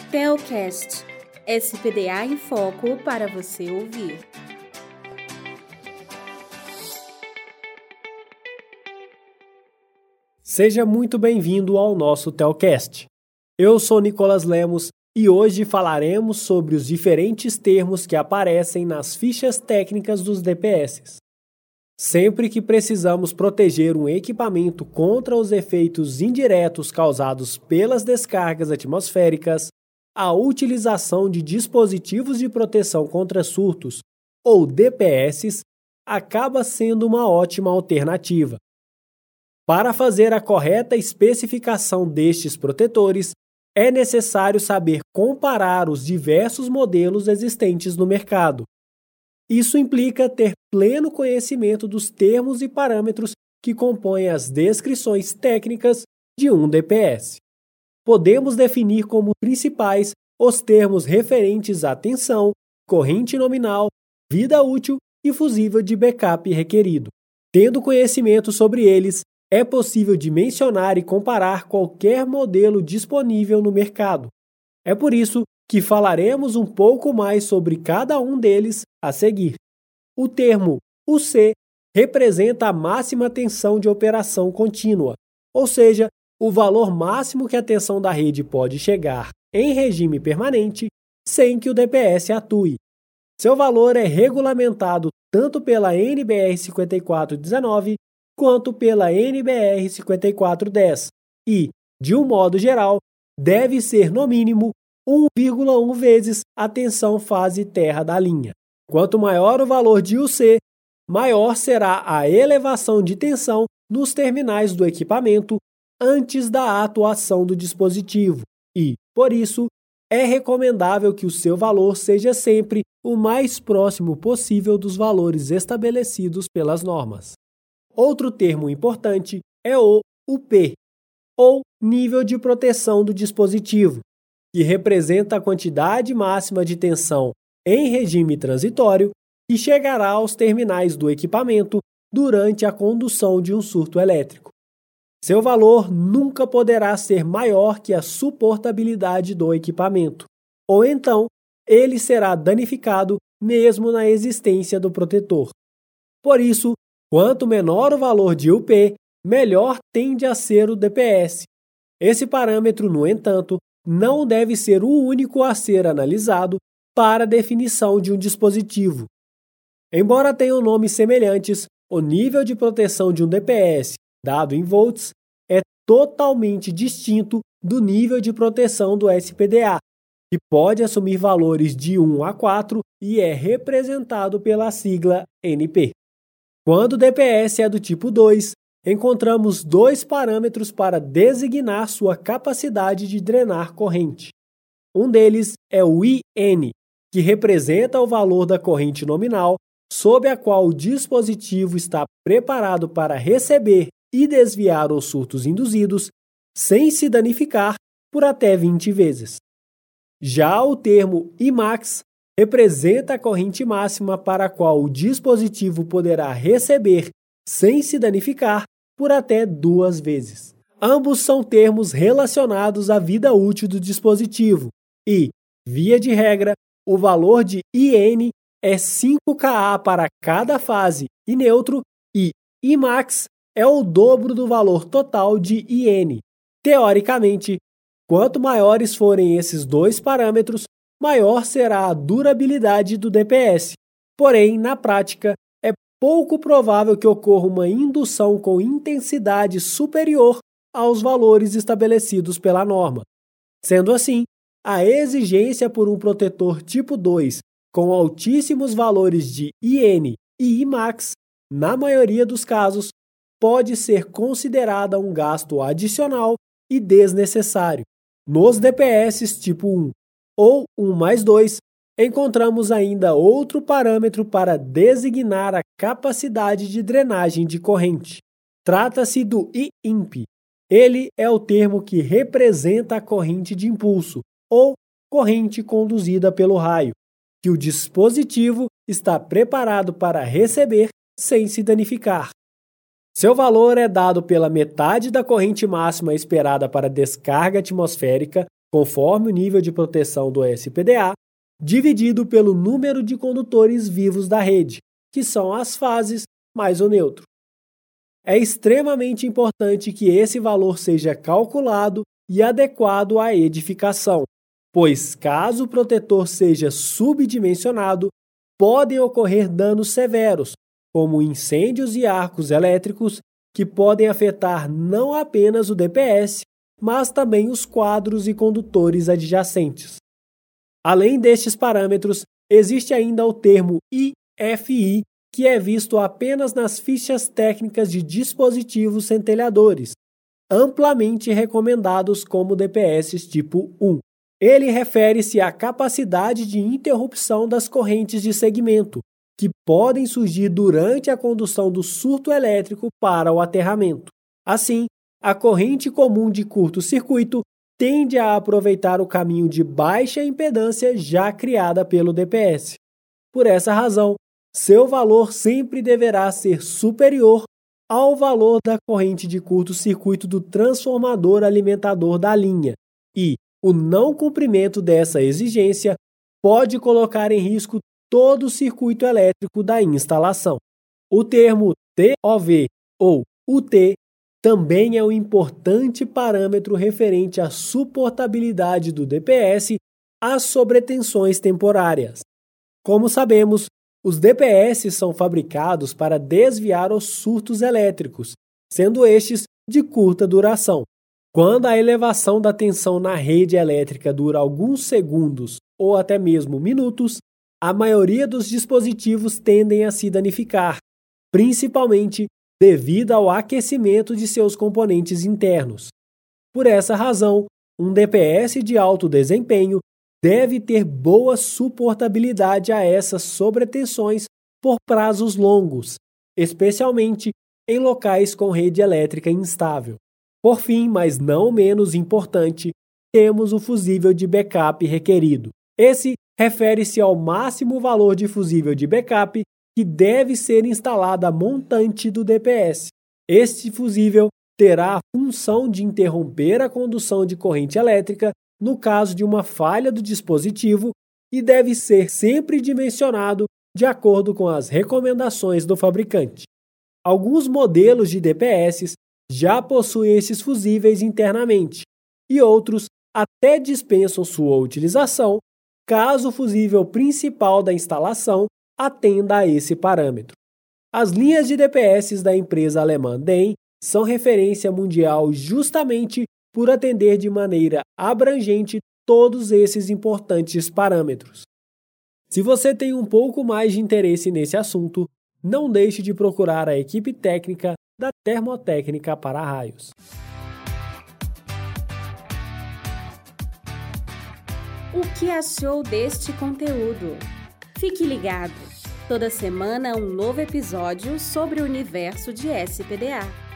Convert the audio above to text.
Telcast, SPDA em Foco para você ouvir. Seja muito bem-vindo ao nosso Telcast. Eu sou Nicolas Lemos e hoje falaremos sobre os diferentes termos que aparecem nas fichas técnicas dos DPS. Sempre que precisamos proteger um equipamento contra os efeitos indiretos causados pelas descargas atmosféricas, a utilização de dispositivos de proteção contra surtos, ou DPS, acaba sendo uma ótima alternativa. Para fazer a correta especificação destes protetores, é necessário saber comparar os diversos modelos existentes no mercado. Isso implica ter pleno conhecimento dos termos e parâmetros que compõem as descrições técnicas de um DPS. Podemos definir como principais os termos referentes à tensão, corrente nominal, vida útil e fusível de backup requerido. Tendo conhecimento sobre eles, é possível dimensionar e comparar qualquer modelo disponível no mercado. É por isso que falaremos um pouco mais sobre cada um deles a seguir. O termo UC representa a máxima tensão de operação contínua, ou seja, o valor máximo que a tensão da rede pode chegar em regime permanente sem que o DPS atue. Seu valor é regulamentado tanto pela NBR 5419 quanto pela NBR 5410 e, de um modo geral, deve ser no mínimo 1,1 vezes a tensão fase terra da linha. Quanto maior o valor de UC, maior será a elevação de tensão nos terminais do equipamento antes da atuação do dispositivo e, por isso, é recomendável que o seu valor seja sempre o mais próximo possível dos valores estabelecidos pelas normas. Outro termo importante é o UP, ou nível de proteção do dispositivo, que representa a quantidade máxima de tensão em regime transitório que chegará aos terminais do equipamento durante a condução de um surto elétrico. Seu valor nunca poderá ser maior que a suportabilidade do equipamento, ou então ele será danificado mesmo na existência do protetor. Por isso, quanto menor o valor de UP, melhor tende a ser o DPS. Esse parâmetro, no entanto, não deve ser o único a ser analisado para a definição de um dispositivo. Embora tenham nomes semelhantes, o nível de proteção de um DPS, dado em volts, é totalmente distinto do nível de proteção do SPDA, que pode assumir valores de 1 a 4 e é representado pela sigla NP. Quando o DPS é do tipo 2, encontramos dois parâmetros para designar sua capacidade de drenar corrente. Um deles é o IN, que representa o valor da corrente nominal sob a qual o dispositivo está preparado para receber e desviar os surtos induzidos sem se danificar por até 20 vezes. Já o termo IMAX representa a corrente máxima para a qual o dispositivo poderá receber sem se danificar por até 2 vezes. Ambos são termos relacionados à vida útil do dispositivo e, via de regra, o valor de IN é 5 kA para cada fase e neutro e IMAX é o dobro do valor total de IN. Teoricamente, quanto maiores forem esses dois parâmetros, maior será a durabilidade do DPS. Porém, na prática, é pouco provável que ocorra uma indução com intensidade superior aos valores estabelecidos pela norma. Sendo assim, a exigência por um protetor tipo 2 com altíssimos valores de IN e IMAX, na maioria dos casos, pode ser considerada um gasto adicional e desnecessário. Nos DPS tipo 1 ou 1+2, encontramos ainda outro parâmetro para designar a capacidade de drenagem de corrente. Trata-se do IIMP. Ele é o termo que representa a corrente de impulso, ou corrente conduzida pelo raio, que o dispositivo está preparado para receber sem se danificar. Seu valor é dado pela metade da corrente máxima esperada para descarga atmosférica conforme o nível de proteção do SPDA, dividido pelo número de condutores vivos da rede, que são as fases mais o neutro. É extremamente importante que esse valor seja calculado e adequado à edificação, pois caso o protetor seja subdimensionado, podem ocorrer danos severos, como incêndios e arcos elétricos, que podem afetar não apenas o DPS, mas também os quadros e condutores adjacentes. Além destes parâmetros, existe ainda o termo IFI, que é visto apenas nas fichas técnicas de dispositivos centelhadores, amplamente recomendados como DPS tipo 1. Ele refere-se à capacidade de interrupção das correntes de segmento, que podem surgir durante a condução do surto elétrico para o aterramento. Assim, a corrente comum de curto-circuito tende a aproveitar o caminho de baixa impedância já criada pelo DPS. Por essa razão, seu valor sempre deverá ser superior ao valor da corrente de curto-circuito do transformador alimentador da linha, e o não cumprimento dessa exigência pode colocar em risco todo o circuito elétrico da instalação. O termo TOV ou UT também é um importante parâmetro referente à suportabilidade do DPS às sobretensões temporárias. Como sabemos, os DPS são fabricados para desviar os surtos elétricos, sendo estes de curta duração. Quando a elevação da tensão na rede elétrica dura alguns segundos ou até mesmo minutos, a maioria dos dispositivos tendem a se danificar, principalmente devido ao aquecimento de seus componentes internos. Por essa razão, um DPS de alto desempenho deve ter boa suportabilidade a essas sobretensões por prazos longos, especialmente em locais com rede elétrica instável. Por fim, mas não menos importante, temos o fusível de backup requerido. Esse refere-se ao máximo valor de fusível de backup que deve ser instalado a montante do DPS. Este fusível terá a função de interromper a condução de corrente elétrica no caso de uma falha do dispositivo e deve ser sempre dimensionado de acordo com as recomendações do fabricante. Alguns modelos de DPS já possuem esses fusíveis internamente e outros até dispensam sua utilização caso o fusível principal da instalação atenda a esse parâmetro. As linhas de DPS da empresa alemã DEN são referência mundial justamente por atender de maneira abrangente todos esses importantes parâmetros. Se você tem um pouco mais de interesse nesse assunto, não deixe de procurar a equipe técnica da Termotécnica Para-Raios. O que achou deste conteúdo? Fique ligado! Toda semana um novo episódio sobre o universo de SPDA.